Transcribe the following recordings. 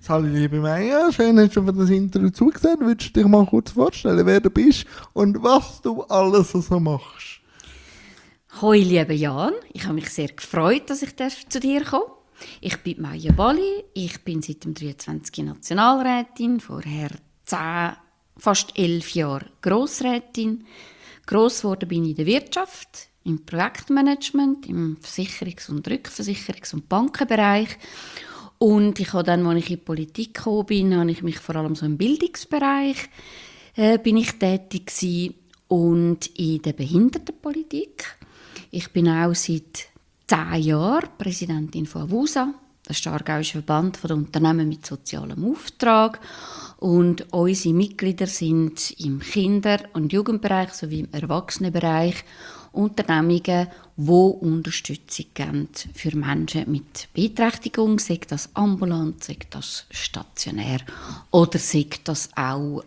Hallo liebe Maya, schön hast du für das Interview zugesehen. Würdest du dich mal kurz vorstellen, wer du bist und was du alles so machst? Hoi, lieber Jan. Ich habe mich sehr gefreut, dass ich zu dir kommen darf. Ich bin Maya Balli. Ich bin seit dem 23. Nationalrätin, vorher 10, fast 11 Jahre Grossrätin. Gross geworden bin ich in der Wirtschaft, im Projektmanagement, im Versicherungs- und Rückversicherungs- und Bankenbereich. Und ich habe dann, als ich in die Politik gekommen bin, habe ich mich vor allem so im Bildungsbereich bin ich tätig gewesen und in der Behindertenpolitik. Ich bin auch seit 10 Jahren Präsidentin von AWUSA, das ist der Aargauische Verband der Unternehmen mit sozialem Auftrag. Und unsere Mitglieder sind im Kinder- und Jugendbereich sowie im Erwachsenenbereich Unternehmungen, die Unterstützung geben für Menschen mit Beeinträchtigung, sei das ambulant, sei das stationär oder sei das auch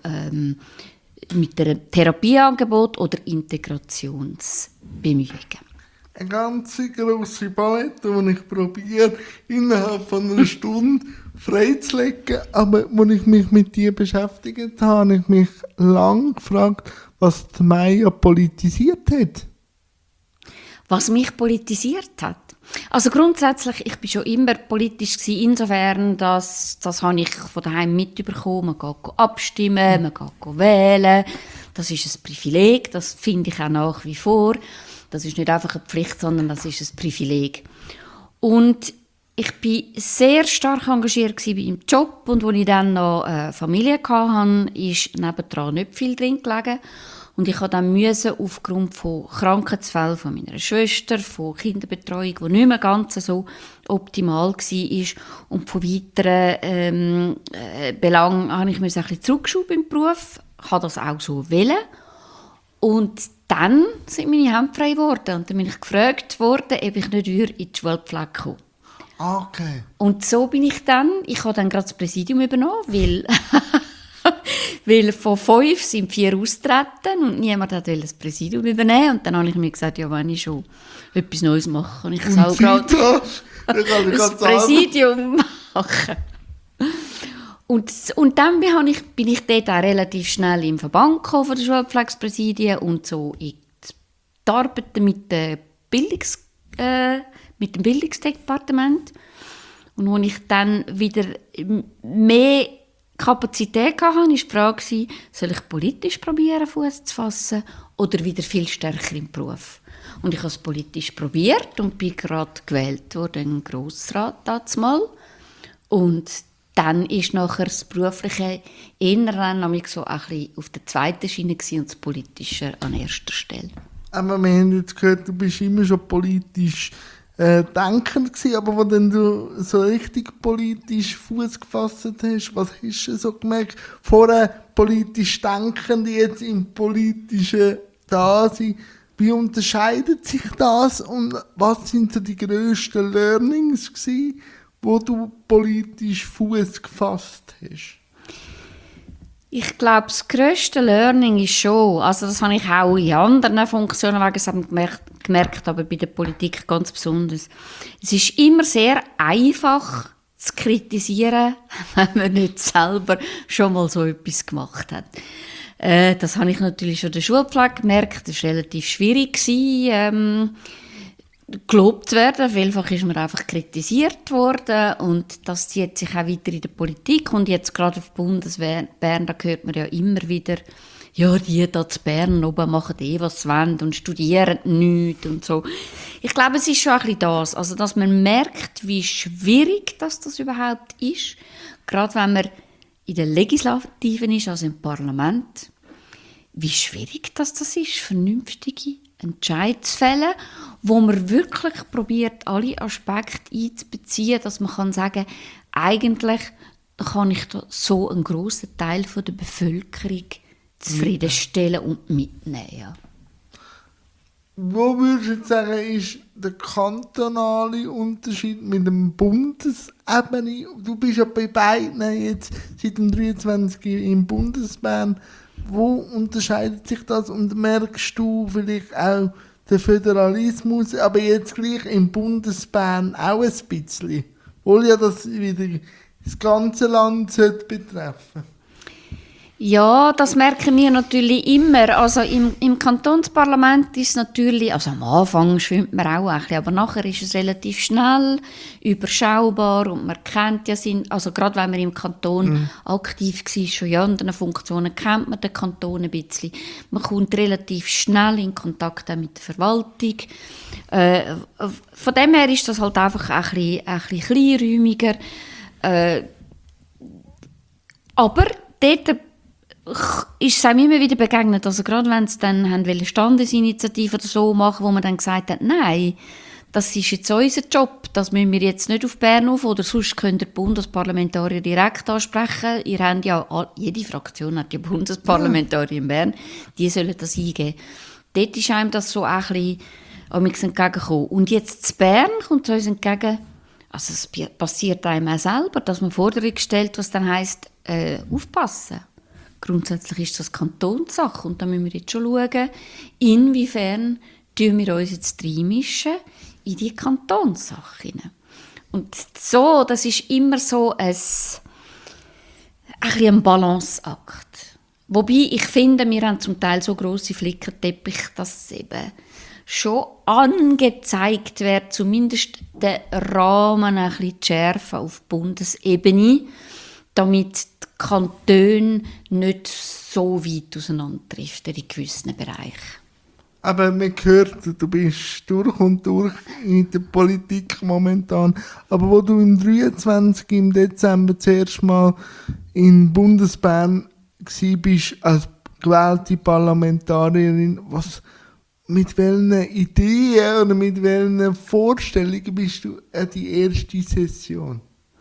mit einem Therapieangebot oder Integrationsbemühungen. Eine ganz grosse Palette, die ich probiere, innerhalb von einer Stunde freizulegen. Aber als ich mich mit dir beschäftigt habe, habe ich mich lange gefragt, was die Maya politisiert hat. Was mich politisiert hat? Also grundsätzlich, ich bin schon immer politisch gewesen, insofern, das habe ich von daheim mitbekommen. Man geht abstimmen, man geht wählen. Das ist ein Privileg, das finde ich auch nach wie vor. Das ist nicht einfach eine Pflicht, sondern das ist ein Privileg. Und ich bin sehr stark engagiert im Job und als ich dann noch eine Familie hatte, ist nebendran nicht viel drin gelegen. Und ich musste dann aufgrund von Krankheitsfällen von meiner Schwester, von Kinderbetreuung, die nicht mehr ganz so optimal war, und von weiteren Belangen habe ich mich ein bisschen zurückgeschoben im Beruf. Ich habe das auch so wollen. Und dann sind meine Hände frei geworden. Und dann bin ich gefragt worden, ob ich nicht in die Schulpflege komme. Okay. Und so bin ich habe dann gerade das Präsidium übernommen, weil von 5 sind 4 austreten und niemand wollte das Präsidium übernehmen. Und dann habe ich mir gesagt, ja, wenn ich schon etwas Neues mache, kann ich es auch gerade das Präsidium machen. Und dann bin ich dort auch relativ schnell im Verband gekommen von der Schulpflegepräsidien und so in die Arbeit mit dem Bildungsdepartement. Und als ich dann wieder mehr Kapazität hatte, war die Frage, soll ich politisch probieren, Fuß zu fassen oder wieder viel stärker im Beruf? Und ich habe es politisch probiert und bin gerade gewählt worden im Grossrat dazumal. Und dann ist nachher das Berufliche eher so ein bisschen auf der zweiten Schiene und das Politische an erster Stelle. Aber wir haben jetzt gehört, du bist immer schon politisch denkend gewesen, aber als du so richtig politisch Fuß gefasst hast, was hast du so gemerkt? Vorher politisch denkend, jetzt im politischen Dasein. Wie unterscheidet sich das und was sind so die grössten Learnings gewesen, wo du politisch Fuß gefasst hast? Ich glaube, das grösste Learning ist schon, also das habe ich auch in anderen Funktionen gemerkt, aber bei der Politik ganz besonders. Es ist immer sehr einfach zu kritisieren, wenn man nicht selber schon mal so etwas gemacht hat. Das habe ich natürlich schon in der Schulpflege gemerkt. Das war relativ schwierig, gelobt zu werden. Vielfach ist man einfach kritisiert worden und das zieht sich auch weiter in der Politik. Und jetzt gerade auf Bundesbern, da hört man ja immer wieder, ja, die da zu Bern oben machen was sie wollen und studieren nichts und so. Ich glaube, es ist schon ein bisschen das, also dass man merkt, wie schwierig das überhaupt ist. Gerade wenn man in der Legislative ist, also im Parlament, wie schwierig das ist, vernünftige Entscheidungen zu fällen, wo man wirklich probiert, alle Aspekte einzubeziehen, dass man kann sagen, eigentlich kann ich da so einen grossen Teil von der Bevölkerung zufriedenstellen und mitnehmen. Ja. Wo würdest du sagen, ist der kantonale Unterschied mit dem Bundesebene? Du bist ja bei beiden jetzt seit dem 23. im Bundesbern. Wo unterscheidet sich das und merkst du vielleicht auch den Föderalismus, aber jetzt gleich im Bundesbern auch ein bisschen? Obwohl ja das wieder das ganze Land betreffen. Ja, das merken wir natürlich immer. Also im Kantonsparlament ist es natürlich, also am Anfang schwimmt man auch ein bisschen, aber nachher ist es relativ schnell, überschaubar und man kennt ja also gerade wenn man im Kanton aktiv war, schon in anderen Funktionen, kennt man den Kanton ein bisschen. Man kommt relativ schnell in Kontakt auch mit der Verwaltung. Von dem her ist das halt einfach ein bisschen kleinräumiger. Aber dort ist es einem immer wieder begegnet, also gerade wenn sie dann eine Standesinitiative oder so machen, wo man dann gesagt hat, nein, das ist jetzt unser Job, das müssen wir jetzt nicht auf Bern auf, oder sonst könnt ihr die Bundesparlamentarier direkt ansprechen. Ihr habt ja, jede Fraktion hat ja Bundesparlamentarier in Bern, die sollen das eingeben. Dort ist einem das so ein bisschen entgegengekommen. Und jetzt zu Bern kommt es uns entgegen, also es passiert einem auch selber, dass man Forderungen stellt, was dann heisst, aufpassen. Grundsätzlich ist das Kantonssache und da müssen wir jetzt schon schauen, inwiefern wir uns jetzt reinmischen in die Kantonssache hinein. Und so, das ist immer so ein Balanceakt. Wobei ich finde, wir haben zum Teil so grosse Flickenteppich, dass es eben schon angezeigt wird, zumindest den Rahmen ein bisschen zu schärfen auf Bundesebene, damit die Kantone nicht so weit auseinanderdriften in gewissen Bereichen. Aber man hört, du bist durch und durch in der Politik momentan. Aber wo du im 23. im Dezember zuerst mal in Bundesbern warst, als gewählte Parlamentarierin, mit welchen Ideen oder mit welchen Vorstellungen bist du an die erste Session?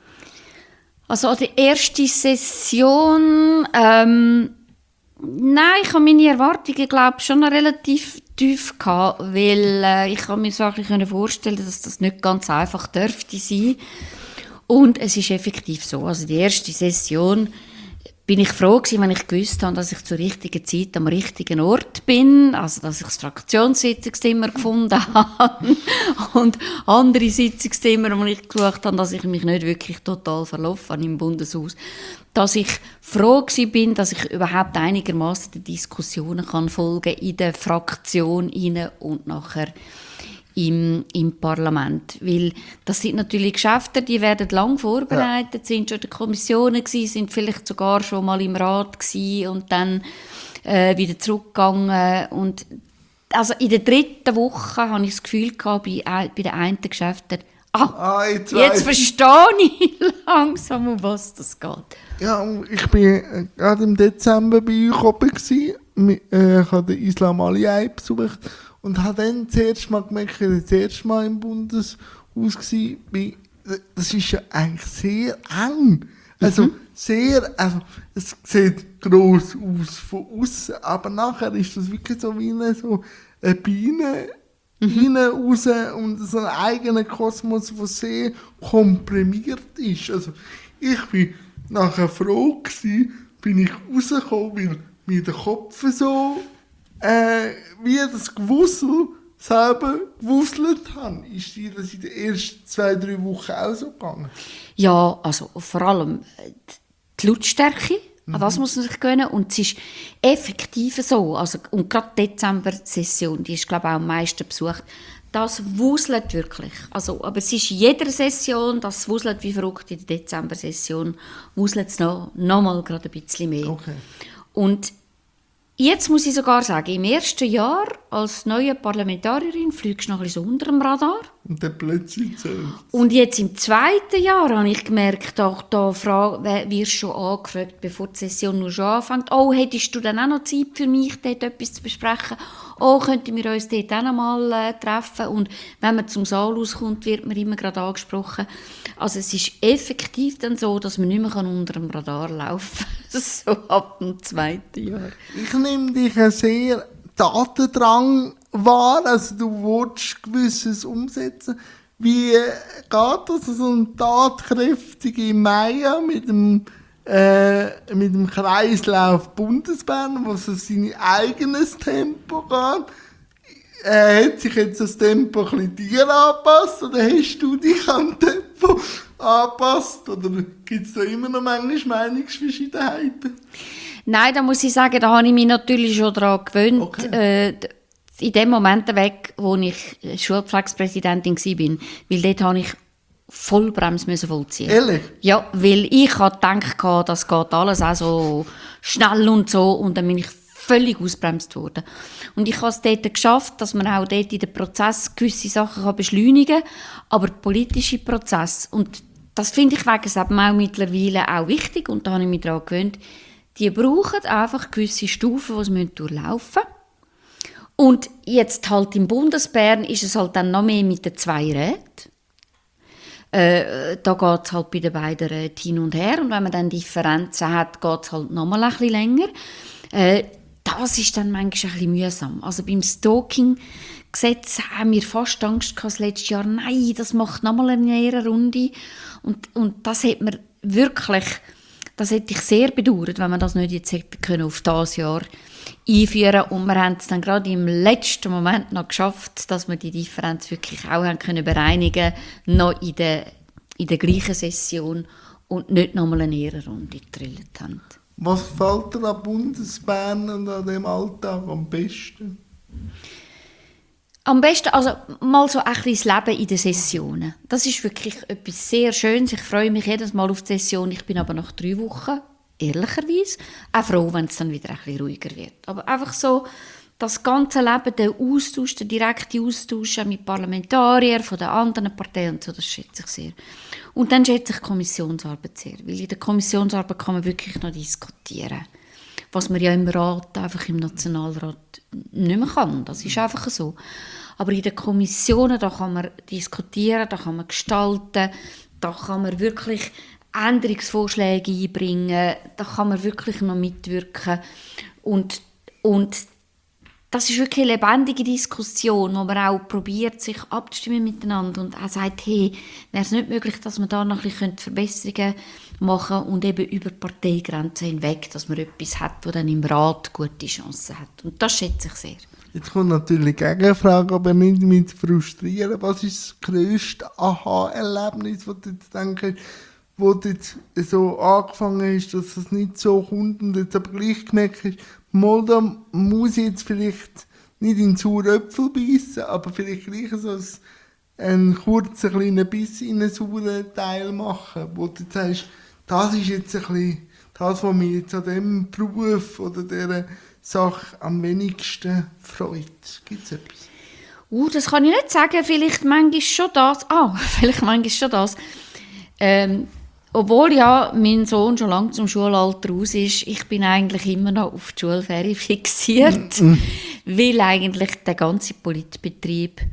Also die erste Session, nein, ich habe meine Erwartungen, glaube ich, schon relativ tief gehabt, weil ich kann mir so ein bisschen vorstellen, dass das nicht ganz einfach dürfte sein. Und es ist effektiv so, also die erste Session bin ich froh gewesen, wenn ich gewusst habe, dass ich zur richtigen Zeit am richtigen Ort bin, also dass ich das Fraktionssitzungszimmer gefunden habe und andere Sitzungszimmer, wo ich geschaut habe, dass ich mich nicht wirklich total verlaufen habe im Bundeshaus, dass ich froh gewesen bin, dass ich überhaupt einigermaßen den Diskussionen kann folgen in der Fraktion rein und nachher im Parlament. Weil das sind natürlich Geschäfte, die werden lang vorbereitet, sind schon in den Kommissionen gewesen, sind vielleicht sogar schon mal im Rat gewesen und dann wieder zurückgegangen. Und also in der 3. Woche hatte ich das Gefühl gehabt, bei den einen Geschäften, jetzt verstehe ich langsam, um was das geht. Ja, ich bin gerade im Dezember bei euch oben gewesen. Ich habe den Islam Aliyah besucht. Und habe dann das erste Mal gemerkt, dass ich das erste Mal im Bundeshaus war. Das ist ja eigentlich sehr eng. Also es sieht gross aus von außen, aber nachher ist das wirklich so wie eine Biene rein, raus und so ein eigener Kosmos, der sehr komprimiert ist. Also ich bin nachher froh gewesen, bin ich rausgekommen, weil mir der Kopf so wie das Gewussel selber gewusselt habe. Ist dir das in den ersten 2-3 Wochen auch so gegangen? Ja, also vor allem die Lautstärke, an das muss man sich gewöhnen. Und es ist effektiv so. Also, und gerade die Dezember-Session, die ist, glaube ich, auch am meisten besucht. Das wuselt wirklich. Also, aber es ist in jeder Session, das wuselt wie verrückt. In der Dezember-Session wuselt es noch mal gerade ein bisschen mehr. Okay. Und jetzt muss ich sogar sagen, im ersten Jahr als neue Parlamentarierin fliegst du noch ein bisschen unter dem Radar. Und dann plötzlich so. Und jetzt im 2. Jahr habe ich gemerkt, auch da wirst du schon angefragt, bevor die Session nur schon anfängt. Oh, hättest du dann auch noch Zeit für mich, dort etwas zu besprechen? Oh, könnten wir uns dort auch noch mal treffen? Und wenn man zum Saal rauskommt, wird man immer gerade angesprochen. Also es ist effektiv dann so, dass man nicht mehr unter dem Radar laufen kann. So ab dem 2. Jahr. Ich nehme dich einen sehr Datendrang wahr, also du willst Gewisses umsetzen. Wie geht das, so ein tatkräftiger Meier mit dem Kreislauf Bundesbern, wo so sein eigenes Tempo geht? Hat sich jetzt das Tempo ein bisschen dir angepasst oder hast du dich am Tempo angepasst? Oder gibt es da immer noch manchmal Meinungsverschiedenheiten? Nein, da muss ich sagen, da habe ich mich natürlich schon daran gewöhnt. Okay. In dem Moment weg, wo ich Schulpflegepräsidentin war, weil dort habe ich Vollbremse vollziehen. Ehrlich? Ja, weil ich hatte gedacht, das geht alles auch so schnell und so, und dann bin ich völlig ausgebremst worden. Und ich habe es dort geschafft, dass man auch dort in den Prozess gewisse Sachen beschleunigen kann, aber politische Prozesse, und das finde ich wegen eben auch mittlerweile auch wichtig, und da habe ich mich daran gewöhnt, die brauchen einfach gewisse Stufen, die sie durchlaufen müssen. Und jetzt halt im Bundesbern ist es halt dann noch mehr mit den 2 Räten. Da geht es halt bei den beiden Räten hin und her. Und wenn man dann Differenzen hat, geht es halt noch mal ein bisschen länger. Das ist dann manchmal ein bisschen mühsam. Also beim Stalking-Gesetz haben wir fast Angst gehabt, das letzte Jahr, nein, das macht noch mal eine Ehrenrunde. Und das hat mir wirklich... Das hätte ich sehr bedauert, wenn man das nicht jetzt hätte können auf dieses Jahr einführen. Und wir haben es dann gerade im letzten Moment noch geschafft, dass wir die Differenz wirklich auch haben können bereinigen, noch in der gleichen Session und nicht nochmal eine Ehrenrunde gedrillt haben. Was gefällt dir an Bundesbern und an dem Alltag am besten? Am besten, also mal so ein bisschen das Leben in den Sessionen. Das ist wirklich etwas sehr Schönes. Ich freue mich jedes Mal auf die Session. Ich bin aber nach 3 Wochen, ehrlicherweise, auch froh, wenn es dann wieder ein bisschen ruhiger wird. Aber einfach so das ganze Leben, der Austausch, der direkte Austausch auch mit Parlamentariern von den anderen Parteien und so, das schätze ich sehr. Und dann schätze ich die Kommissionsarbeit sehr, weil in der Kommissionsarbeit kann man wirklich noch diskutieren. Was man ja im Rat, einfach im Nationalrat, nicht mehr kann. Das ist einfach so. Aber in den Kommissionen, da kann man diskutieren, da kann man gestalten, da kann man wirklich Änderungsvorschläge einbringen, da kann man wirklich noch mitwirken. Und das ist wirklich eine lebendige Diskussion, wo man auch probiert, sich abzustimmen miteinander und auch sagt, hey, wäre es nicht möglich, dass man da noch ein bisschen Verbesserungen machen können und eben über Parteigrenzen hinweg, dass man etwas hat, das dann im Rat gute Chancen hat. Und das schätze ich sehr. Jetzt kommt natürlich die Gegenfrage, aber nicht mit frustrieren. Was ist das grösste Aha-Erlebnis, das du jetzt denkst, wo du jetzt so angefangen hast, dass es nicht so kommt und jetzt aber gleich gemerkt hast, mal, da muss ich jetzt vielleicht nicht in den sauren Äpfel beißen, aber vielleicht gleich so einen kurzen kleinen Biss in einen sauren Teil machen, wo du jetzt sagst, das ist jetzt ein bisschen das, was mich jetzt an diesem Beruf oder dieser Sache am wenigsten freut. Gibt es etwas? Das kann ich nicht sagen, vielleicht manchmal schon das. Vielleicht manchmal schon das. Obwohl ja mein Sohn schon lange zum Schulalter raus ist, ich bin eigentlich immer noch auf die Schulferien fixiert, weil eigentlich der ganze Politbetrieb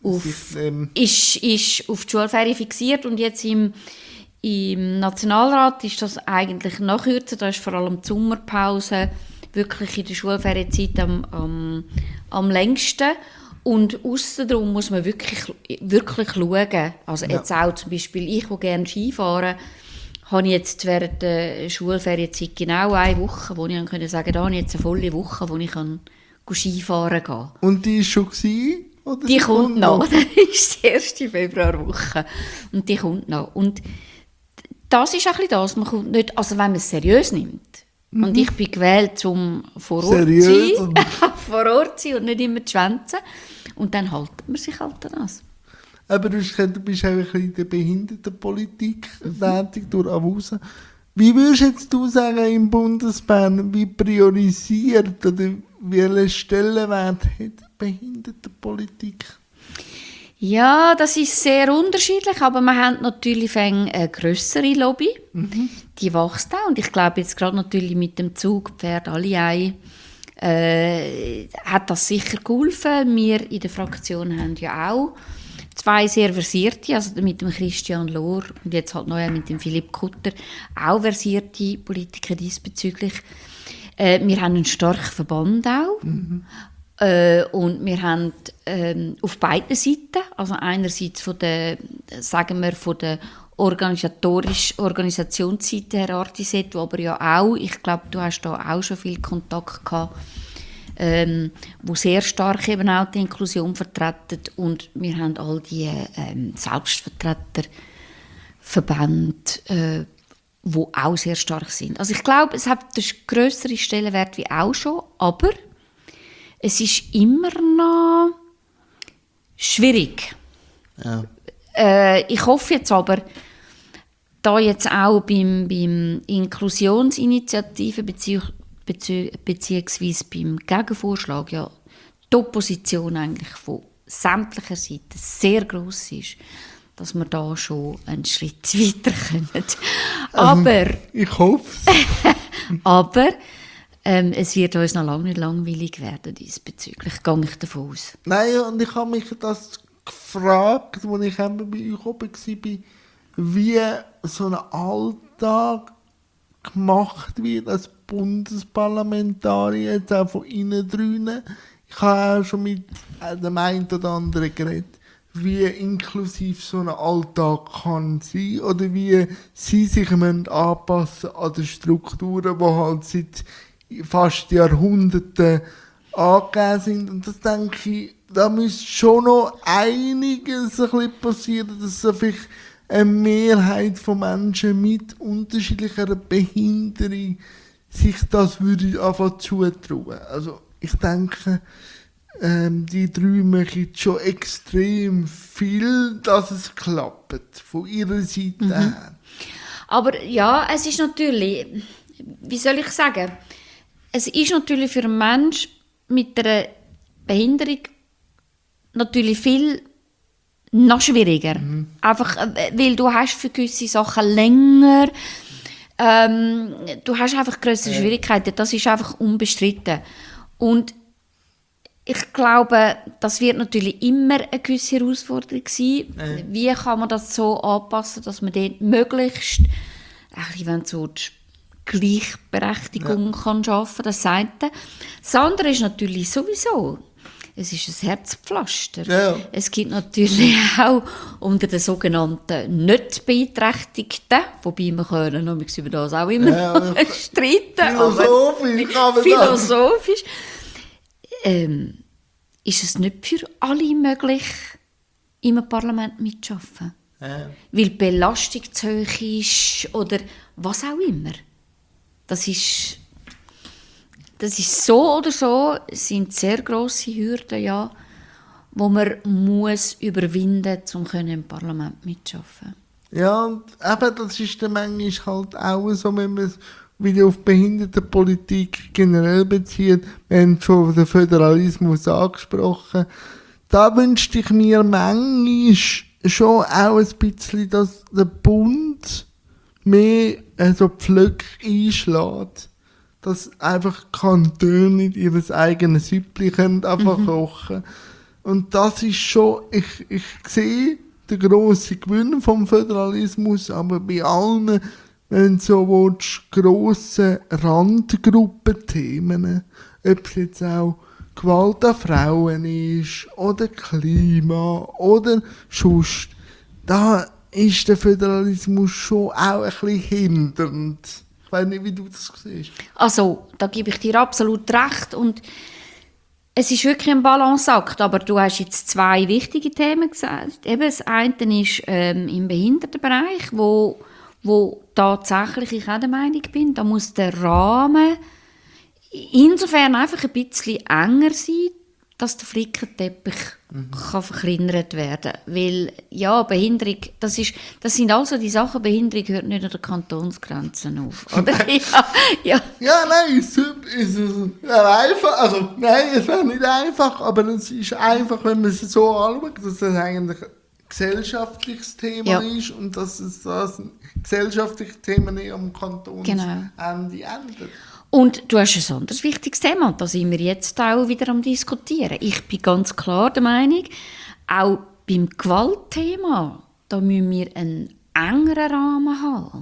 ist auf die Schulferien fixiert, und jetzt im Nationalrat ist das eigentlich noch kürzer, da ist vor allem die Sommerpause wirklich in der Schulferienzeit am längsten. Und außerdem muss man wirklich schauen. Also jetzt auch zum Beispiel ich, der gerne Ski fahren, habe ich jetzt während der Schulferienzeit genau 1 Woche, wo ich sagen konnte, da habe ich jetzt eine volle Woche, wo ich Skifahren kann. Und die war schon gewesen, oder? Die kommt noch. Das ist die erste Februarwoche. Und die kommt noch. Und das ist ein bisschen das. Man kommt nicht, also wenn man es seriös nimmt. Und ich bin gewählt, um vor Ort zu sein und nicht immer zu schwänzen. Und dann haltet man sich halt an das. Aber du bist auch ein bisschen in der Behindertenpolitik tätig durch Avusa. Wie würdest du sagen, im Bundesbern, wie priorisiert oder welchen Stellenwert hat Behindertenpolitik? Ja, das ist sehr unterschiedlich, aber wir haben natürlich eine grössere Lobby. Die wächst auch. Und ich glaube, jetzt gerade natürlich mit dem Zug Pferd alle ein, hat das sicher geholfen. Wir in der Fraktion haben ja auch 2 sehr versierte, also mit dem Christian Lohr und jetzt halt neu mit dem Philipp Kutter, auch versierte Politiker diesbezüglich. Wir haben einen starken Verband auch. Und wir haben auf beiden Seiten, also einerseits von der Organisationsseite her Artiset, wo aber ja auch, ich glaube, du hast da auch schon viel Kontakt gehabt, wo sehr stark eben auch die Inklusion vertreten, und wir haben all die Selbstvertreter Verbände, die auch sehr stark sind. Also ich glaube, es hat einen grösseren Stellenwert wie auch schon, aber es ist immer noch schwierig. Ja. Ich hoffe jetzt aber, da jetzt auch beim Inklusionsinitiative beziehungsweise beim Gegenvorschlag ja die Opposition eigentlich von sämtlicher Seiten sehr gross ist, dass wir da schon einen Schritt weiter kommen. Aber, Ich hoffe aber es wird uns noch lange nicht langweilig werden diesbezüglich, gehe ich davon aus. Nein, und ich habe mich das gefragt, als ich eben bei euch oben war, wie so ein Alltag gemacht wird als Bundesparlamentarier, jetzt auch von innen drinnen. Ich habe auch schon mit dem einen oder anderen geredet, wie inklusiv so ein Alltag kann sein oder wie sie sich anpassen an die Strukturen, die halt seit fast Jahrhunderten angegeben sind. Und das denke ich, da müsste schon noch einiges ein bisschen passieren, dass so vielleicht eine Mehrheit von Menschen mit unterschiedlicher Behinderung sich das würde einfach zutrauen. Also ich denke, die drei machen schon extrem viel, dass es klappt, von ihrer Seite her. Aber ja, es ist natürlich, wie soll ich sagen, es ist natürlich für einen Menschen mit einer Behinderung natürlich viel noch schwieriger. Einfach, weil du hast für gewisse Sachen länger, du hast einfach grössere Schwierigkeiten, das ist einfach unbestritten. Und ich glaube, das wird natürlich immer eine gewisse Herausforderung sein. Wie kann man das so anpassen, dass man dort möglichst so die Gleichberechtigung kann schaffen kann, das eine. Das andere ist natürlich sowieso, es ist ein Herzpflaster. Ja. Es gibt natürlich auch unter den sogenannten nicht Beeinträchtigten, wobei wir können noch über das auch immer streiten. Philosophisch. Ist es nicht für alle möglich, im Parlament mitzuarbeiten? Ja. Weil die Belastung zu hoch ist oder was auch immer. Das ist so oder so, sind sehr grosse Hürden, ja, die man muss überwinden muss, um im Parlament mitzuarbeiten. Ja, und eben, das ist dann manchmal halt auch so, wenn man es wieder auf Behindertenpolitik generell bezieht. Wir haben schon den Föderalismus angesprochen. Da wünschte ich mir manchmal schon auch ein bisschen, dass der Bund mehr so Pflöcke einschlägt. Dass einfach Kantone nicht ihr eigenes Süppchen einfach kochen. Und das ist schon, ich sehe den grossen Gewinn vom Föderalismus, aber bei allen, wenn du so willst, grossen Randgruppenthemen, ob es jetzt auch Gewalt an Frauen ist, oder Klima, oder sonst, da ist der Föderalismus schon auch ein bisschen hindernd. Ich weiß nicht, wie du das siehst. Also, da gebe ich dir absolut recht. Und es ist wirklich ein Balanceakt. Aber du hast jetzt zwei wichtige Themen gesagt. Eben, das eine ist im Behindertenbereich, wo tatsächlich ich auch der Meinung bin, da muss der Rahmen insofern einfach ein bisschen enger sein, dass der Flickenteppich kann verkleinert werden. Weil, ja, Behinderung, das sind also die Sachen, Behinderung hört nicht an den Kantonsgrenzen auf. Oder? ja. Ja, nein, es ist einfach. Also, nein, es wäre nicht einfach, aber es ist einfach, wenn man es so anschaut, dass es eigentlich ein gesellschaftliches Thema ist und dass es das ein gesellschaftliches Thema nicht am Kantonsende ändert. Und du hast ein anderes wichtiges Thema, und da sind wir jetzt auch wieder am Diskutieren. Ich bin ganz klar der Meinung, auch beim Gewaltthema, da müssen wir einen engeren Rahmen haben.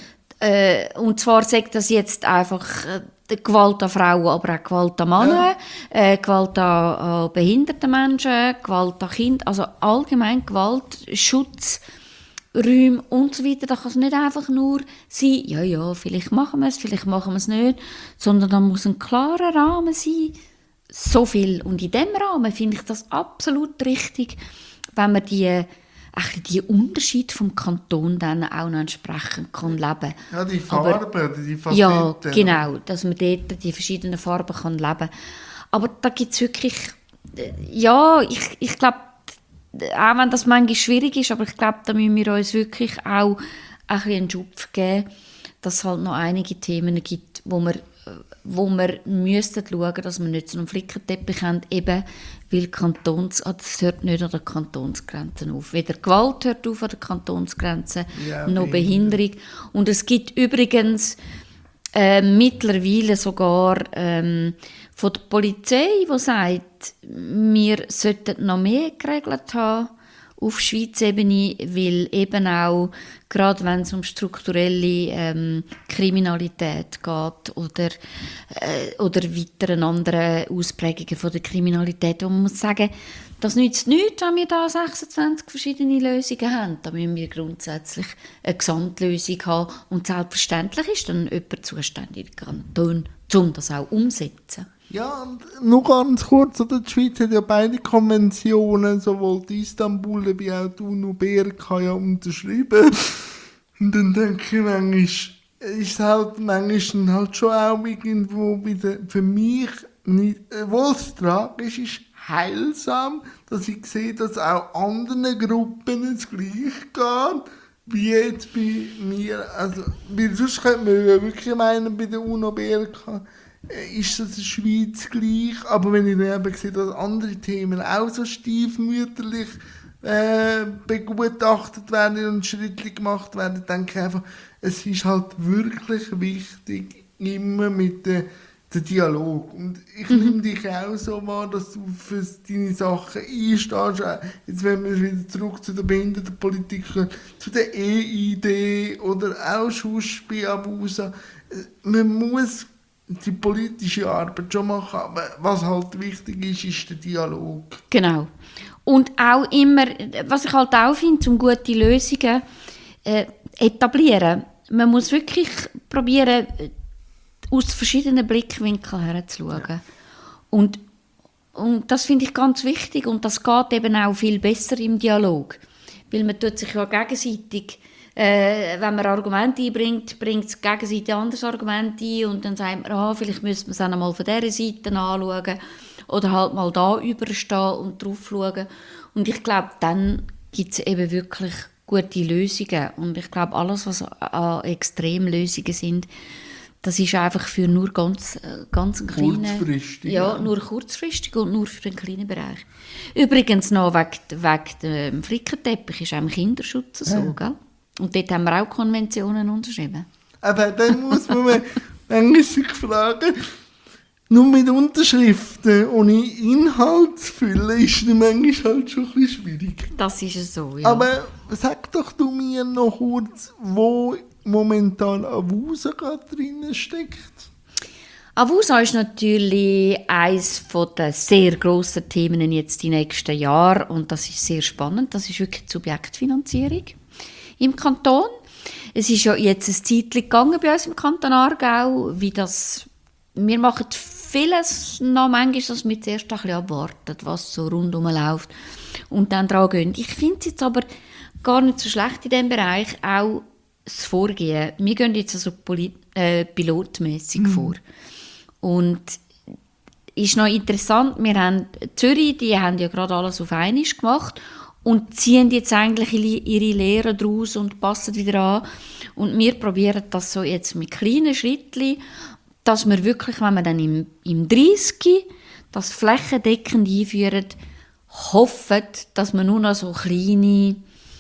Ja. Und zwar sagt das jetzt einfach Gewalt an Frauen, aber auch Gewalt an Männern, Gewalt an behinderten Menschen, Gewalt an Kindern, also allgemein Gewalt, Schutz, Räume und so weiter. Da kann es nicht einfach nur sein, ja, vielleicht machen wir es nicht, sondern da muss ein klarer Rahmen sein, so viel. Und in diesem Rahmen finde ich das absolut richtig, wenn man die ein bisschen die Unterschied vom Kanton dann auch noch entsprechend kann leben. Ja, die Farben, die Facetten. Ja, genau, dass man dort die verschiedenen Farben kann leben. Aber da gibt es wirklich, ja, ich glaube, auch wenn das manchmal schwierig ist, aber ich glaube, da müssen wir uns wirklich auch ein bisschen einen Schubs geben, dass es halt noch einige Themen gibt, wo wir müssten schauen, dass wir nicht so einen Flickenteppich haben, eben weil das hört nicht an den Kantonsgrenzen auf. Weder Gewalt hört auf an den Kantonsgrenzen, noch Behinderung. Und es gibt übrigens mittlerweile sogar von der Polizei, die sagt, wir sollten noch mehr geregelt haben auf Schweiz-Ebene, weil eben auch, gerade wenn es um strukturelle Kriminalität geht oder weitere andere Ausprägungen von der Kriminalität, wo man muss sagen, das nützt nichts, wenn wir da 26 verschiedene Lösungen haben. Da müssen wir grundsätzlich eine Gesamtlösung haben und selbstverständlich ist dann jemand zuständig im Kanton, um das auch umzusetzen. Ja, und nur ganz kurz, oder? Die Schweiz hat ja beide Konventionen, sowohl die Istanbul wie auch die UNO-BRK ja unterschrieben. Und dann denke ich manchmal, ist halt manchmal halt schon auch irgendwo wieder für mich nicht, obwohl es tragisch ist, heilsam, dass ich sehe, dass auch anderen Gruppen es gleich geht, wie jetzt bei mir. Also, weil sonst könnte man ja wirklich meinen, bei der UNO-BRK ist das in der Schweiz gleich, aber wenn ich dann eben sehe, dass andere Themen auch so stiefmütterlich begutachtet werden und Schritte gemacht werden, denke ich einfach, es ist halt wirklich wichtig, immer mit der Dialog. Und ich nehme dich auch so wahr, dass du für deine Sachen einstehst. Jetzt wenn wir wieder zurück zu der Behindertenpolitik, zu der EID oder auch sonst bei Abusa. Man muss die politische Arbeit schon machen, aber was halt wichtig ist der Dialog. Genau. Und auch immer, was ich halt auch finde, um gute Lösungen etablieren. Man muss wirklich probieren, aus verschiedenen Blickwinkeln herzuschauen. Ja. Und das finde ich ganz wichtig und das geht eben auch viel besser im Dialog. Weil man tut sich ja gegenseitig, wenn man Argumente einbringt, bringt es gegenseitig ein anderes Argument ein und dann sagt man, vielleicht müsste man es auch mal von dieser Seite anschauen oder halt mal da überstehen und drauf schauen. Und ich glaube, dann gibt es eben wirklich gute Lösungen. Und ich glaube, alles, was an Extremlösungen sind, das ist einfach für nur ganz einen kleinen... Kurzfristig. Ja, nur kurzfristig und nur für einen kleinen Bereich. Übrigens noch wegen dem Flickenteppich ist auch im Kinderschutz so, gell? Und dort haben wir auch Konventionen unterschrieben. Aber dann muss man manchmal sich fragen, nur mit Unterschriften ohne Inhalt zu füllen, ist dann manchmal halt schon ein bisschen schwierig. Das ist es so, ja. Aber sag doch du mir noch kurz, wo momentan Avusa gerade drin steckt. Avusa ist natürlich eines der sehr grossen Themen jetzt die nächsten Jahre und das ist sehr spannend. Das ist wirklich die Subjektfinanzierung im Kanton. Es ist ja jetzt ein Zeitchen gegangen bei uns im Kanton Aargau, wir machen vieles noch manchmal, dass wir zuerst ein bisschen abwarten, was so rundherum läuft und dann dran gehen. Ich finde es jetzt aber gar nicht so schlecht in diesem Bereich, auch das Vorgehen. Wir gehen jetzt also pilotmässig vor. Und ist noch interessant, wir haben Zürich, die haben ja gerade alles auf einmal gemacht und ziehen jetzt eigentlich ihre Lehren daraus und passen wieder an. Und wir probieren das so jetzt mit kleinen Schritten, dass wir wirklich, wenn wir dann im 30 das flächendeckend einführen, hoffen, dass wir nur noch so kleine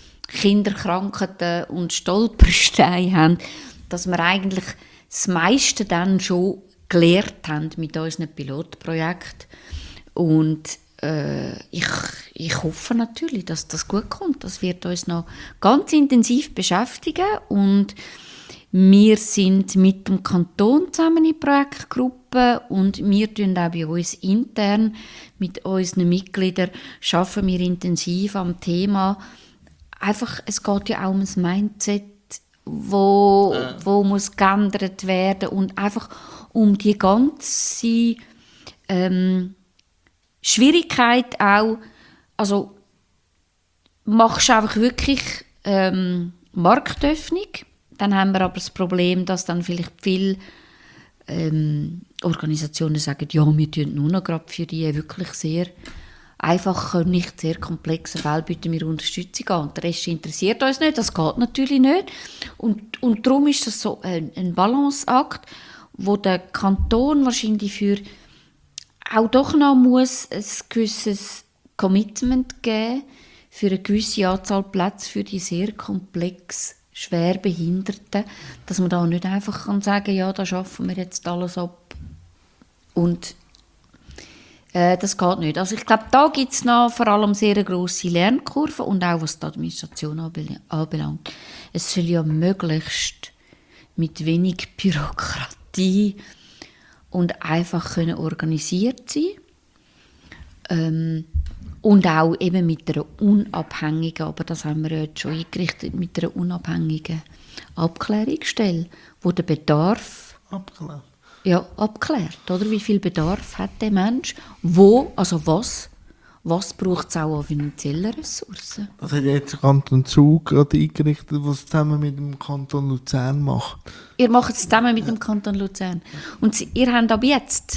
Kinderkrankheiten und Stolpersteine haben, dass wir eigentlich das meiste dann schon gelernt haben mit unseren Pilotprojekten. Und ich hoffe natürlich, dass das gut kommt. Das wird uns noch ganz intensiv beschäftigen und wir sind mit dem Kanton zusammen in Projektgruppen und wir tun auch bei uns intern mit unseren Mitgliedern arbeiten wir intensiv am Thema. Einfach, es geht ja auch um das Mindset, wo muss geändert werden und einfach um die ganze Schwierigkeit auch, also machst du einfach wirklich Marktöffnung. Dann haben wir aber das Problem, dass dann vielleicht viele Organisationen sagen, ja, wir tun nur noch gerade für die wirklich sehr einfachen, nicht sehr komplexen Fälle bieten wir Unterstützung an. Und der Rest interessiert uns nicht, das geht natürlich nicht. Und darum ist das so ein Balanceakt, wo der Kanton wahrscheinlich für auch doch noch muss ein gewisses Commitment geben für eine gewisse Anzahl Plätze für die sehr komplex schwer Behinderten, dass man da nicht einfach sagen kann, ja, da schaffen wir jetzt alles ab. Und das geht nicht. Also ich glaube, da gibt es noch vor allem sehr eine grosse Lernkurve und auch was die Administration anbelangt. Es soll ja möglichst mit wenig Bürokratie und einfach können organisiert sein. Und auch eben mit einer unabhängigen, aber das haben wir ja jetzt schon eingerichtet, mit einer unabhängigen Abklärungsstelle, wo der Bedarf abklärt. Oder? Wie viel Bedarf hat der Mensch? Was braucht es auch an finanziellen Ressourcen? Das hat jetzt der Kanton Zug gerade eingerichtet, was es zusammen mit dem Kanton Luzern macht. Ihr macht es zusammen mit dem Kanton Luzern. Und ihr habt ab jetzt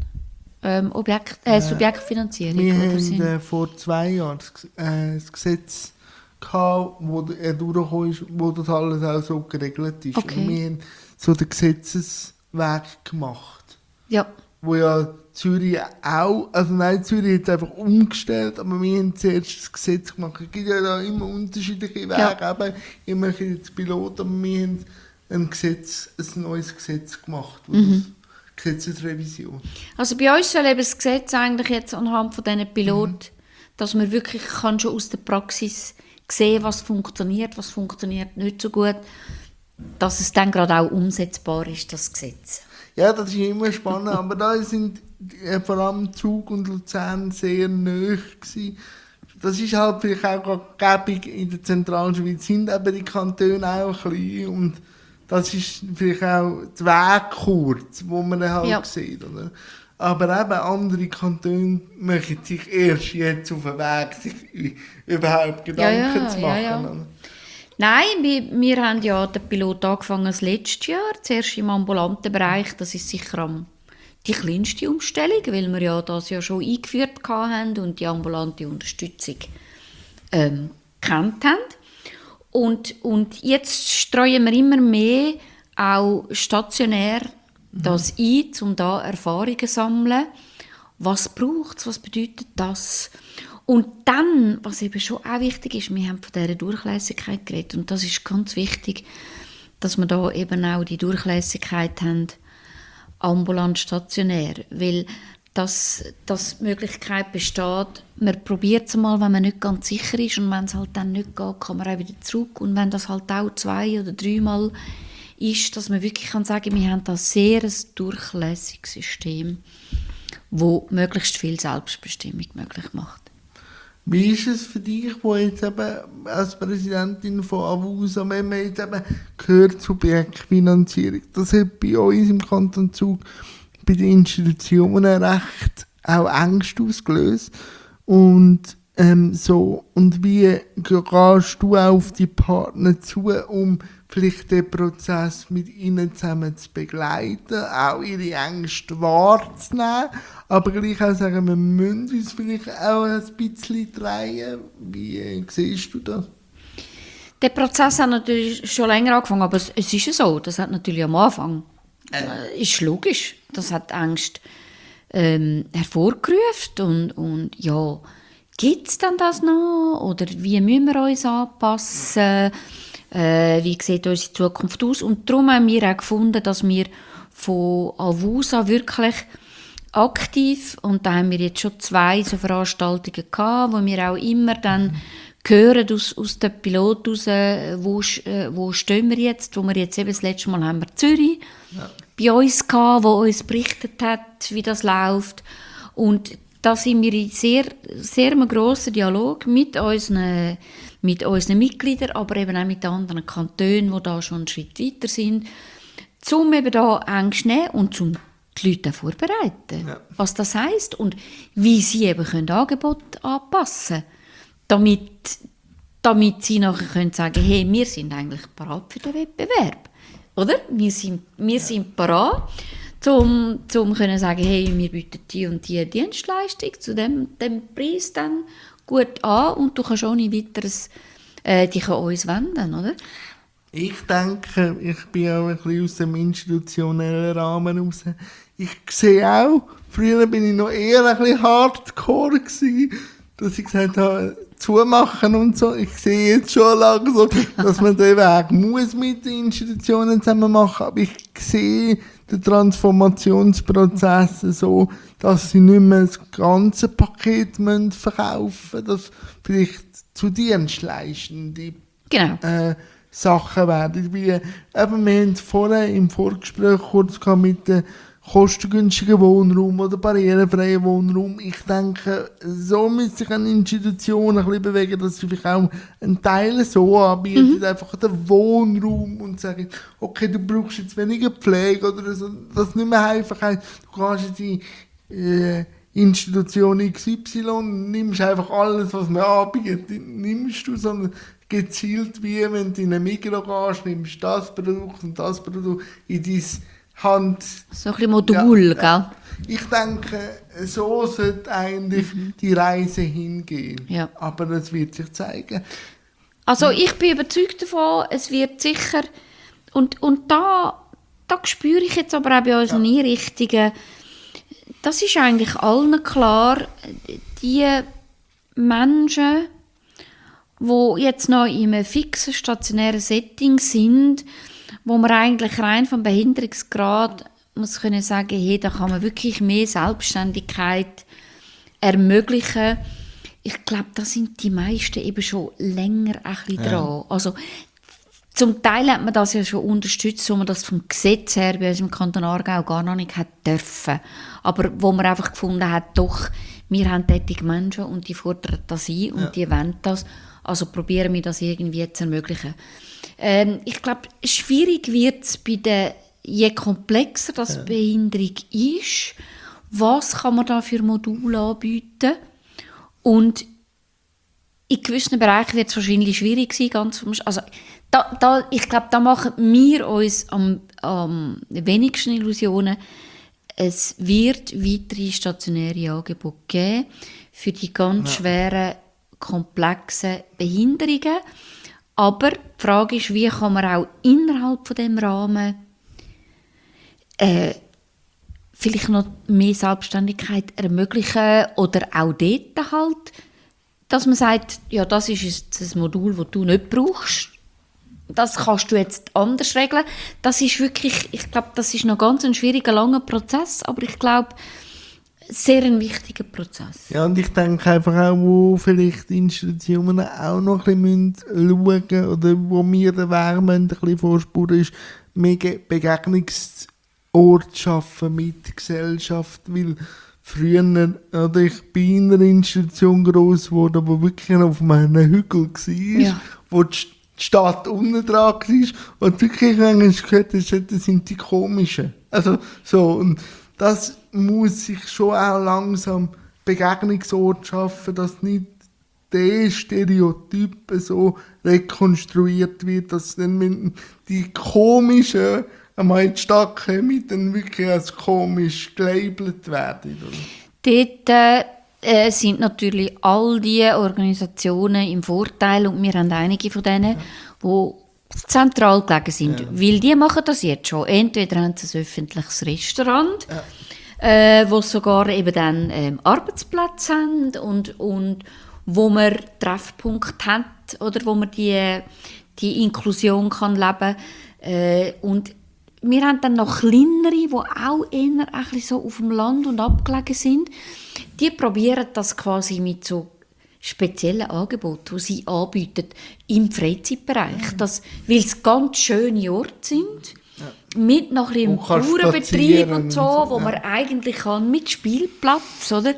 Subjektfinanzierung? Wir haben vor 2 Jahren das Gesetz gehabt, wo durchgekommen ist, wo das alles auch so geregelt ist. Okay. Und wir haben so den Gesetzesweg gemacht. Ja. Wo ja Zürich auch, also nein, Zürich hat es einfach umgestellt, aber wir haben zuerst das Gesetz gemacht. Es gibt ja da immer unterschiedliche Wege, aber ich mache jetzt Pilot, aber wir haben ein neues Gesetz gemacht, Gesetzesrevision. Also bei uns soll eben das Gesetz eigentlich jetzt anhand von diesen Piloten, dass man wirklich kann schon aus der Praxis sehen, was funktioniert nicht so gut, dass es dann gerade auch umsetzbar ist, das Gesetz. Ja, das ist immer spannend, aber da sind vor allem Zug und Luzern sehr nahe gewesen. Das ist halt vielleicht auch gäbig in der Zentralschweiz, sind aber die Kantone auch klein und das ist vielleicht auch der Weg kurz, wo man halt sieht. Oder? Aber eben andere Kantone machen sich erst jetzt auf den Weg, sich überhaupt Gedanken zu machen. Ja. Nein, wir haben ja den Pilot angefangen das letzte Jahr, zuerst im ambulanten Bereich. Das ist sicher die kleinste Umstellung, weil wir ja das ja schon eingeführt haben und die ambulante Unterstützung kennt haben. Und jetzt streuen wir immer mehr auch stationär das ein, um da Erfahrungen zu sammeln. Was braucht es? Was bedeutet das? Und dann, was eben schon auch wichtig ist, wir haben von dieser Durchlässigkeit geredet und das ist ganz wichtig, dass wir da eben auch die Durchlässigkeit haben, ambulant stationär, weil dass die Möglichkeit besteht, man probiert es mal, wenn man nicht ganz sicher ist und wenn es halt dann nicht geht, kann man auch wieder zurück und wenn das halt auch 2 oder 3 Mal ist, dass man wirklich kann sagen, wir haben da sehr ein durchlässiges System, das möglichst viel Selbstbestimmung möglich macht. Wie ist es für dich, wo jetzt eben als Präsidentin von AWUSA, wenn man jetzt eben gehört zur Projektfinanzierung, das hat bei uns im Kanton Zug bei den Institutionen recht auch Ängste ausgelöst. Und wie gehst du auch auf die Partner zu, um vielleicht den Prozess mit ihnen zusammen zu begleiten, auch ihre Ängste wahrzunehmen, aber gleich auch sagen, wir müssen uns vielleicht auch ein bisschen drehen. Wie siehst du das? Der Prozess hat natürlich schon länger angefangen, aber es ist ja so, das hat natürlich am Anfang, ist logisch, das hat Angst hervorgerufen und ja, gibt es denn das noch oder wie müssen wir uns anpassen, wie sieht unsere Zukunft aus und darum haben wir auch gefunden, dass wir von AWUSA wirklich aktiv, und da haben wir jetzt schon 2 so Veranstaltungen gehabt, wo wir auch immer dann hören aus dem Pilot raus, wo stehen wir jetzt, wo wir jetzt eben das letzte Mal haben wir Zürich bei uns gehabt, wo uns berichtet hat, wie das läuft. Und da sind wir in sehr, sehr einem grossen Dialog mit unseren Mitgliedern, aber eben auch mit anderen Kantonen, die da schon einen Schritt weiter sind, um eben da Ängste nehmen und zum die Leute auch vorbereiten, was das heisst und wie sie eben Angebote anpassen können, damit damit sie nachher können sagen, hey, wir sind eigentlich parat für den Wettbewerb. Oder? Wir sind parat, um können sagen, hey, wir bieten die und die Dienstleistung zu dem Preis dann gut an und du kannst ohne weiteres dich an uns wenden, oder? Ich denke, ich bin auch ein bisschen aus dem institutionellen Rahmen raus. Ich sehe auch, früher bin ich noch eher ein bisschen hardcore gewesen, dass ich gesagt habe, zumachen und so. Ich sehe jetzt schon langsam, dass man den Weg muss mit den Institutionen zusammen machen. Aber ich sehe den Transformationsprozess so, dass sie nicht mehr das ganze Paket verkaufen müssen, dass vielleicht zu Dienstleistenden Genau. Sachen werden. Wir haben vorher im Vorgespräch kurz mit dem kostengünstigen Wohnraum oder barrierefreien Wohnraum. Ich denke, so müssen sich eine Institution ein bisschen bewegen, dass sie vielleicht auch einen Teil so anbieten, einfach den Wohnraum und sagen, okay, du brauchst jetzt weniger Pflege oder so, dass nicht mehr einfach heißt, du kannst jetzt die Institution XY, nimmst einfach alles, was man anbietet, nimmst du, sondern gezielt, wie wenn du in ein Mikro gehst, nimmst das Produkt und das Produkt in deine Hand. So ein bisschen Modul, gell? Ich denke, so sollte eigentlich die Reise hingehen. Ja. Aber das wird sich zeigen. Also ich bin überzeugt davon, es wird sicher, und da spüre ich jetzt aber auch bei unseren Einrichtungen, das ist eigentlich allen klar, die Menschen, die jetzt noch in einem fixen, stationären Setting sind, wo man eigentlich rein vom Behinderungsgrad muss können sagen, hey, da kann man wirklich mehr Selbstständigkeit ermöglichen. Ich glaube, da sind die meisten eben schon länger ein bisschen dran. Also, zum Teil hat man das ja schon unterstützt, wo man das vom Gesetz her bei uns im Kanton Aargau gar noch nicht hat dürfen. Aber wo man einfach gefunden hat, doch, wir haben tätige Menschen und die fordern das ein und die wollen das. Also probieren wir das irgendwie zu ermöglichen. Ich glaube, schwierig wird es je komplexer das Behinderung ist, was kann man da für Module anbieten? Und in gewissen Bereichen wird es wahrscheinlich schwierig sein. Also, ich glaube, da machen wir uns am wenigsten Illusionen. Es wird weitere stationäre Angebote geben für die ganz schweren, komplexen Behinderungen. Aber die Frage ist, wie kann man auch innerhalb von dem Rahmen vielleicht noch mehr Selbstständigkeit ermöglichen oder auch dort halt, dass man sagt, ja, das ist jetzt ein Modul, das du nicht brauchst. Das kannst du jetzt anders regeln. Das ist wirklich, ich glaube, das ist noch ganz ein schwieriger, langer Prozess, aber ich glaube, sehr ein wichtiger Prozess. Ja, und ich denke einfach auch, wo vielleicht die Institutionen auch noch ein bisschen schauen müssen, oder wo wir den Wärmen ein bisschen vorspuren, ist, mehr Begegnungsorte schaffen mit der Gesellschaft, weil früher, oder ich bin in einer Institution gross geworden, die wirklich auf einem Hügel war, wo die Stadt unten dran war, und wirklich, wenn du gehört hast, das sind die komischen. Also, so, und das muss sich schon auch langsam Begegnungsort schaffen, dass nicht der Stereotyp so rekonstruiert wird, dass dann wenn die komischen einmal in die Stadt kommen, dann wirklich als komisch gelabelt werden. Dort sind natürlich all diese Organisationen im Vorteil und wir haben einige von denen, die zentral gelegen sind. Weil die machen das jetzt schon. Entweder haben sie ein öffentliches Restaurant, wo sogar eben dann Arbeitsplätze haben und wo man Treffpunkt hat oder wo man die Inklusion kann leben kann. Und wir haben dann noch kleinere, die auch eher ein bisschen so auf dem Land und abgelegen sind. Die probieren das quasi mit so speziellen Angeboten, die sie anbieten im Freizeitbereich. Weil es ganz schöne Orte sind, mit noch ein bisschen Bauernbetrieb und so, wo man eigentlich kann, mit Spielplatz, oder?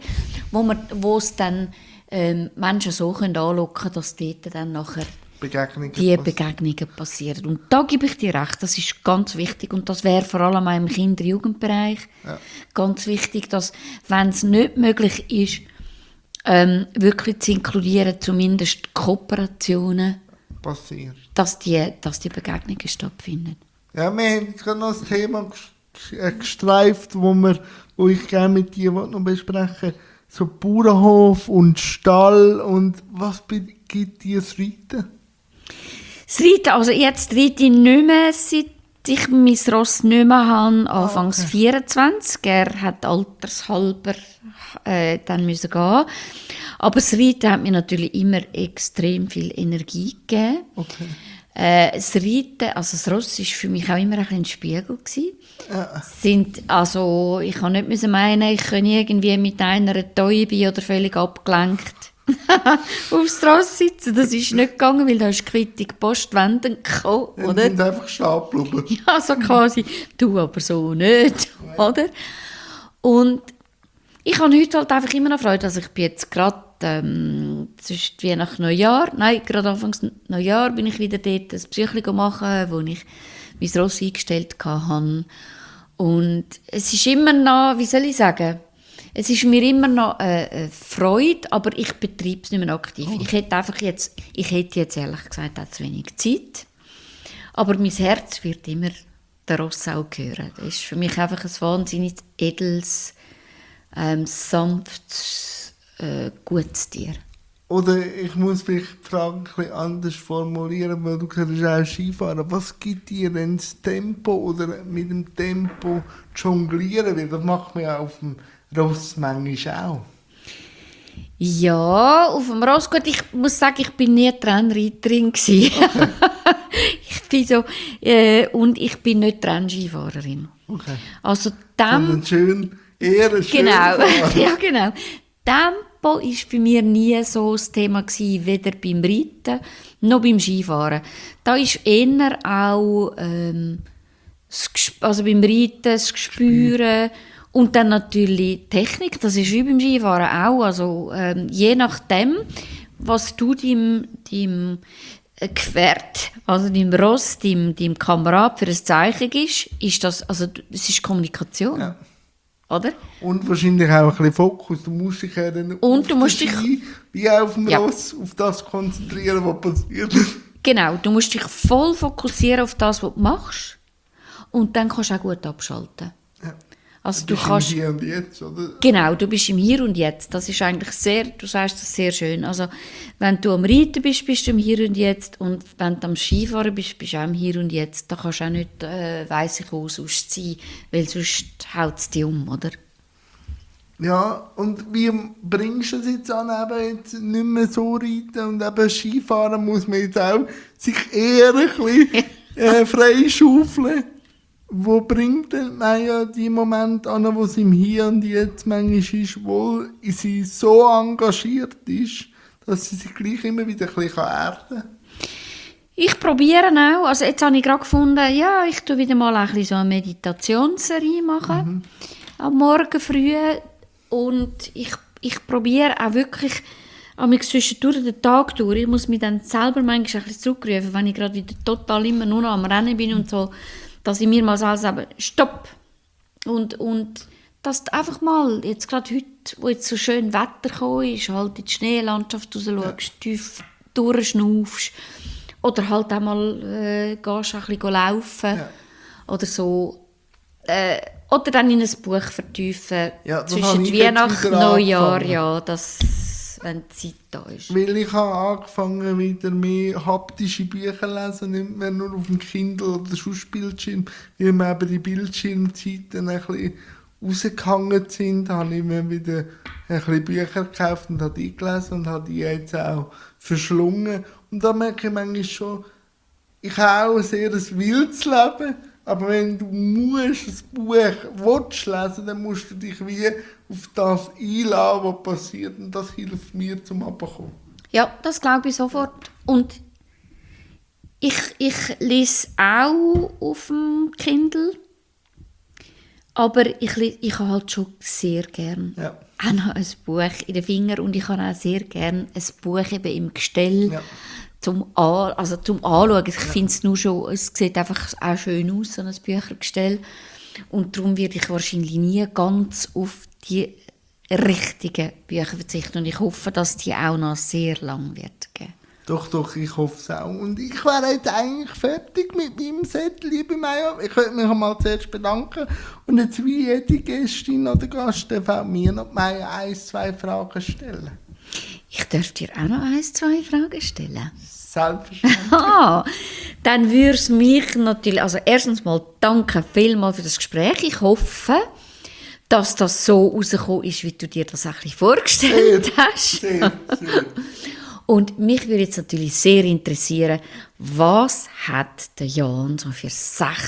Wo es dann Menschen so anlocken können, dass dort dann nachher Begegnungen passieren. Und da gebe ich dir recht, das ist ganz wichtig. Und das wäre vor allem auch im Kinder- und Jugendbereich ganz wichtig, dass, wenn es nicht möglich ist, wirklich zu inkludieren, zumindest Kooperationen, passiert. dass die Begegnungen stattfinden. Ja, wir haben jetzt gerade noch das Thema gestreift, wo ich gerne mit dir noch besprechen will. So Bauernhof und Stall und was gibt dir das Reiten? Das Reiten, also jetzt reite ich nicht mehr, seit ich mein Ross nicht mehr habe, anfangs 24. Er hat altershalber dann müssen gehen. Aber das Reiten hat mir natürlich immer extrem viel Energie gegeben. Okay. Das Reiten, also das Ross war für mich auch immer ein Spiegel gewesen. Ich kann nicht meinen, ich könnte irgendwie mit einer Täube oder völlig abgelenkt aufs Ross sitzen. Das ist nicht gegangen, weil da ist Quittung Postwenden gekommen, Dann oder? sind einfach stehen geblieben. Ja, so quasi. Du aber so nicht, oder? Und ich habe heute halt einfach immer noch Freude, dass ich bin jetzt gerade zwischen Weihnachten Neujahr, gerade Anfangs Neujahr bin ich wieder dort ein Psychologie machen, wo ich mein Ross eingestellt hatte. Und es ist immer noch, wie soll ich sagen, es ist mir immer noch eine Freude, aber ich betreibe es nicht mehr aktiv. Ich hätte jetzt ehrlich gesagt auch zu wenig Zeit. Aber mein Herz wird immer der Ross auch gehören. Das ist für mich einfach ein wahnsinnig edles, sanftes, gutes Tier. Oder ich muss vielleicht die Frage ein bisschen anders formulieren, weil du kannst auch Skifahren. Was gibt dir denn das Tempo oder mit dem Tempo jonglieren? Weil das macht man ja auf dem Ross manchmal auch. Ja, auf dem Ross, gut, ich muss sagen, ich bin nie Trennreiterin gewesen. Okay. Ich bin so, und ich bin nicht Rennskifahrerin. Okay. Also eher schön genau, fahren. ja genau. Tempo war bei mir nie so das Thema gewesen, weder beim Reiten noch beim Skifahren. Da ist eher auch also beim Reiten das Gespüren und dann natürlich Technik, das ist wie beim Skifahren auch. Also je nachdem, was du deinem Gefährt, also deinem Ross, deinem Kamerad für ein Zeichen ist das, also es ist Kommunikation. Ja. Oder? Und wahrscheinlich auch ein bisschen Fokus. Du musst dich ja dann wie auf dem Ross auf das konzentrieren, was passiert. Genau, du musst dich voll fokussieren auf das, was du machst. Und dann kannst du auch gut abschalten. Ja. Also du kannst im Hier und Jetzt, oder? Genau, du bist im Hier und Jetzt. Das ist eigentlich du sagst das sehr schön. Also wenn du am Reiten bist, bist du im Hier und Jetzt. Und wenn du am Skifahren bist, bist du auch im Hier und Jetzt. Da kannst du auch nicht weiss ich wo sonst sein, weil sonst haut es dich um, oder? Ja, und wie bringst du es jetzt an, eben jetzt nicht mehr so reiten und eben Skifahren muss man jetzt auch sich eher ein bisschen freischaufeln. Wo bringt denn ja die Momente an, wo es im Hier und Jetzt manchmal ist, wo sie so engagiert ist, dass sie sich gleich immer wieder ein bisschen erden kann? Ich probiere auch. Also jetzt habe ich gerade gefunden, ja, ich tue wieder mal ein bisschen so eine Meditationsserie machen. Am Morgen früh. Und ich probiere auch wirklich zwischendurch den Tag durch. Ich muss mich dann selber manchmal ein bisschen zurückrufen, wenn ich gerade wieder total immer nur noch am Rennen bin und so, dass ich mir mal sage, stopp. Und dass du einfach mal, jetzt gerade heute, wo jetzt so schön Wetter gekommen ist, halt in die Schneelandschaft raus schaust, tief durchschnaufst. Oder halt auch mal gehst ein bisschen laufen. Ja. Oder so. Oder dann in ein Buch vertiefen. Ja, zwischen Weihnachten und Neujahr, ja, wenn die Zeit da ist. Weil ich habe angefangen, wieder mehr haptische Bücher lesen, nicht mehr nur auf dem Kindle oder sonst Bildschirm, weil mir eben die Bildschirmzeiten ein bisschen rausgehangen sind, habe ich mir wieder ein bisschen Bücher gekauft und habe die gelesen und habe die jetzt auch verschlungen. Und da merke ich manchmal schon, ich habe auch ein sehr wildes Leben, aber wenn du ein Buch willst lesen, dann musst du dich wie auf das einlassen, was passiert. Und das hilft mir zum Abkommen. Ja, das glaube ich sofort. Und ich lese auch auf dem Kindle. Aber ich habe halt schon sehr gern auch noch ein Buch in den Fingern. Und ich habe auch sehr gern ein Buch eben im Gestell. Ja. Zum Anschauen. Ich finde es nur schon, es sieht einfach auch schön aus, so ein Büchergestell. Und darum werde ich wahrscheinlich nie ganz auf die richtigen Bücher verzichten. Und ich hoffe, dass die auch noch sehr lang wird geben. Doch, ich hoffe es auch. Und ich wäre jetzt eigentlich fertig mit meinem Set, liebe Maja. Ich würde mich einmal zuerst bedanken. Und jetzt, wie jede Gästin oder Gast, darf auch mir noch Maja 1-2 Fragen stellen. Ich darf dir auch noch 1-2 Fragen stellen. Selbstverständlich. Dann würde es mich natürlich, also erstens mal danke vielmals für das Gespräch. Ich hoffe, dass das so rausgekommen ist, wie du dir das ein bisschen vorgestellt hast. Sehr. Und mich würde jetzt natürlich sehr interessieren, was hat der Jan so für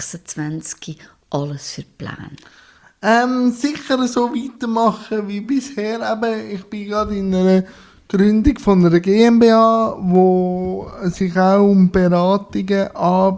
26 alles für Pläne? Sicher so weitermachen wie bisher. Eben, ich bin gerade in einer Gründung von einer GmbH, wo sich auch um Beratungen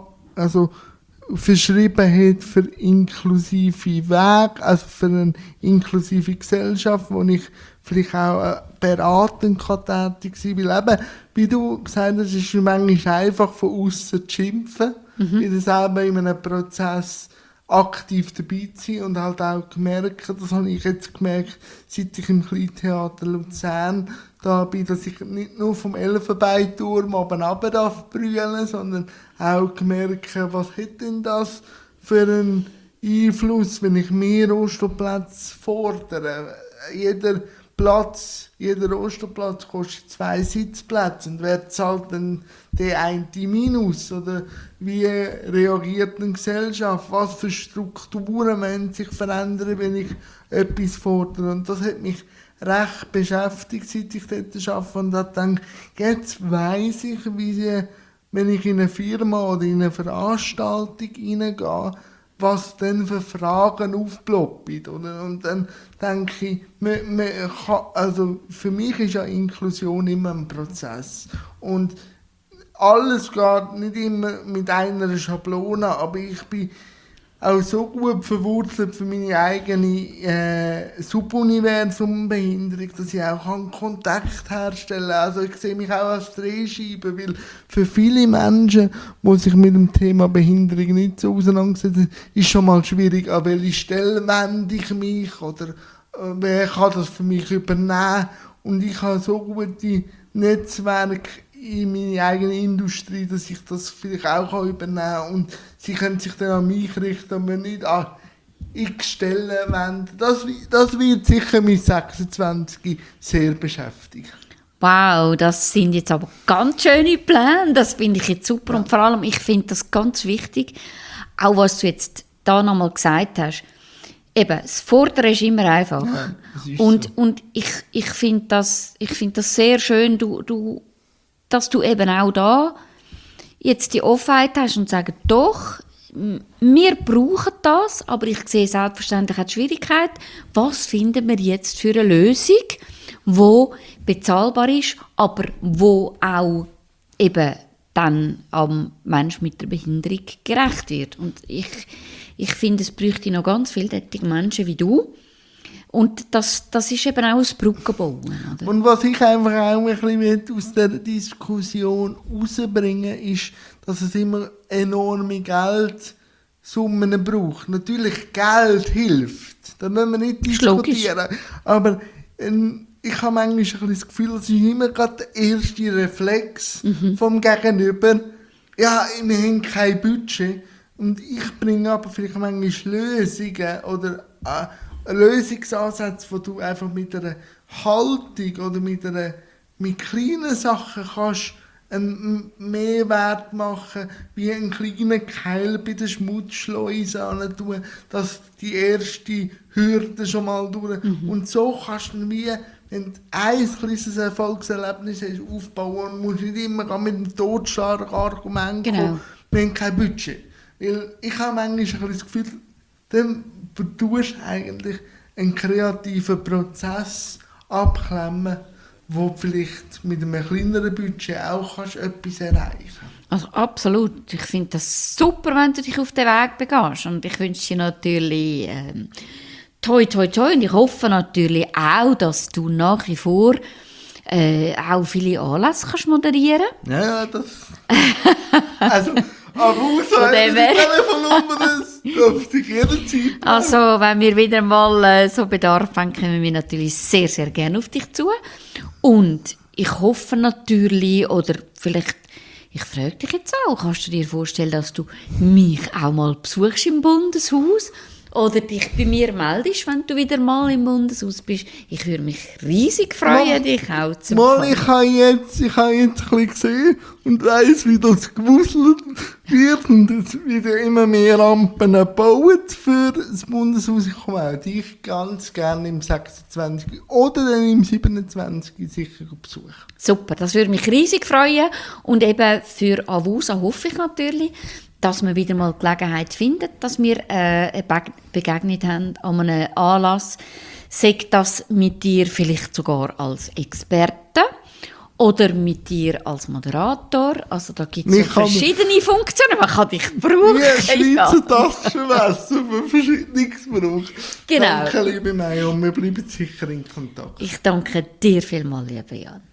verschrieben hat für inklusive Wege, also für eine inklusive Gesellschaft, wo ich vielleicht auch beratend tätig sein kann. Weil eben, wie du gesagt hast, ist es manchmal einfach von außen zu schimpfen, weil du selber in einem Prozess aktiv dabei zu sein und halt auch gemerkt, das habe ich jetzt gemerkt, seit ich im Kleintheater Luzern da bin, dass ich nicht nur vom Elfenbeinturm oben runter darf brüllen, sondern auch gemerkt, was hat denn das für einen Einfluss, wenn ich mehr Rohstoffplätze fordere. Jeder Rohstoffplatz kostet 2 Sitzplätze. Und wer zahlt denn den einen Minus? Oder wie reagiert eine Gesellschaft? Was für Strukturen müssen sich verändern, wenn ich etwas fordere? Und das hat mich recht beschäftigt, seit ich dort arbeite. Und habe gedacht, jetzt weiss ich, wenn ich in eine Firma oder in eine Veranstaltung hineingehe, was dann für Fragen aufploppen. Und dann denke ich, also für mich ist ja Inklusion immer ein Prozess. Und alles geht nicht immer mit einer Schablone, aber ich bin auch so gut verwurzelt für meine eigene Subuniversum-Behinderung, dass ich auch Kontakt herstellen kann. Also ich sehe mich auch als Drehscheibe, weil für viele Menschen, die sich mit dem Thema Behinderung nicht so auseinandersetzen, ist schon mal schwierig, an welche Stelle wende ich mich oder wer kann das für mich übernehmen. Und ich habe so gute Netzwerke in meine eigene Industrie, dass ich das vielleicht auch übernehmen kann. Und sie können sich dann an mich richten und mir nicht an x Stellen wenden. Das wird sicher mit 26 sehr beschäftigen. Wow, das sind jetzt aber ganz schöne Pläne. Das finde ich jetzt super. Und vor allem, ich finde das ganz wichtig, auch was du jetzt da nochmal gesagt hast. Eben, das Fordern ist immer einfach. Ja, das ist und so. und ich finde das sehr schön, dass du eben auch da jetzt die Offenheit hast und sagst, doch, wir brauchen das, aber ich sehe selbstverständlich auch die Schwierigkeit, was finden wir jetzt für eine Lösung, die bezahlbar ist, aber wo auch eben dann am Menschen mit der Behinderung gerecht wird. Und ich finde, es bräuchte noch ganz viele solche Menschen wie du. Und das ist eben auch ein Brückenbauen. Oder? Und was ich einfach auch ein bisschen aus dieser Diskussion herausbringen ist, dass es immer enorme Geldsummen braucht. Natürlich, Geld hilft. Da müssen wir nicht diskutieren. Aber ich habe manchmal ein bisschen das Gefühl, es ist immer gerade der erste Reflex vom Gegenüber. Ja, wir haben kein Budget. Und ich bringe aber vielleicht manchmal Lösungen oder Lösungsansätze, wo du einfach mit einer Haltung oder mit kleinen Sachen kannst einen Mehrwert machen, wie einen kleinen Keil bei der Schmutzschleuse tun, dass die erste Hürde schon mal durch. Und so kannst du wie, wenn du ein kleines Erfolgserlebnis hast, aufbauen und musst nicht immer mit dem Totschlagargument kommen, wir haben kein Budget. Weil ich habe manchmal ein bisschen das Gefühl, dann tust du eigentlich einen kreativen Prozess abklemmen, wo du vielleicht mit einem kleineren Budget auch etwas erreichen kannst. Also absolut. Ich finde das super, wenn du dich auf den Weg begehst. Und ich wünsche dir natürlich toi, toi, toi. Und ich hoffe natürlich auch, dass du nach wie vor auch viele Anlässe kannst moderieren. Ja, das... Also, Arusa, Von dem her. Telefonnummer Das darf sich jederzeit. Also, wenn wir wieder mal so Bedarf haben, kommen wir natürlich sehr, sehr gerne auf dich zu. Und ich hoffe natürlich, oder vielleicht, ich frage dich jetzt auch, kannst du dir vorstellen, dass du mich auch mal besuchst im Bundeshaus? Oder dich bei mir meldest, wenn du wieder mal im Bundeshaus bist. Ich würde mich riesig freuen, dich auch zu Mal, empfangen. ich habe jetzt ein bisschen gesehen und weiss, wie das gewuselt wird und es wieder immer mehr Rampen bauen für das Bundeshaus. Ich komme auch dich ganz gerne im 26. oder dann im 27. sicher besuchen. Super, das würde mich riesig freuen. Und eben für Avusa hoffe ich natürlich, dass wir wieder mal Gelegenheit finden, dass wir begegnet haben an einem Anlass. Sagt das mit dir vielleicht sogar als Experte oder mit dir als Moderator. Also da gibt es ja verschiedene Funktionen. Man kann dich brauchen. Wie Schweizer Taschenmesser für Verschiedenes braucht. Genau. Danke, liebe Maya, und wir bleiben sicher in Kontakt. Ich danke dir vielmals, lieber Jan.